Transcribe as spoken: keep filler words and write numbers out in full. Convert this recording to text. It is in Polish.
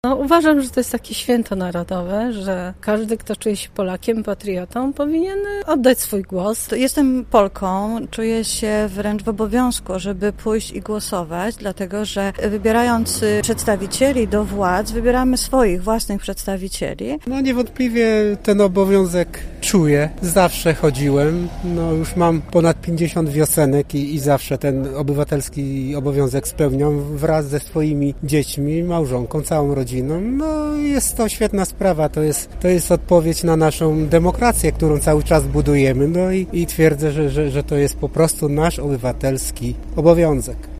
No, uważam, że to jest takie święto narodowe, że każdy, kto czuje się Polakiem, patriotą, powinien oddać swój głos. Jestem Polką, czuję się wręcz w obowiązku, żeby pójść i głosować, dlatego że wybierając przedstawicieli do władz, wybieramy swoich własnych przedstawicieli. No niewątpliwie ten obowiązek czuję. Zawsze chodziłem, no już mam ponad pięćdziesiąt wiosenek i, i zawsze ten obywatelski obowiązek spełniam wraz ze swoimi dziećmi, małżonką, całą rodziną. No jest to świetna sprawa, to jest, to jest odpowiedź na naszą demokrację, którą cały czas budujemy, no i, i twierdzę, że, że, że to jest po prostu nasz obywatelski obowiązek.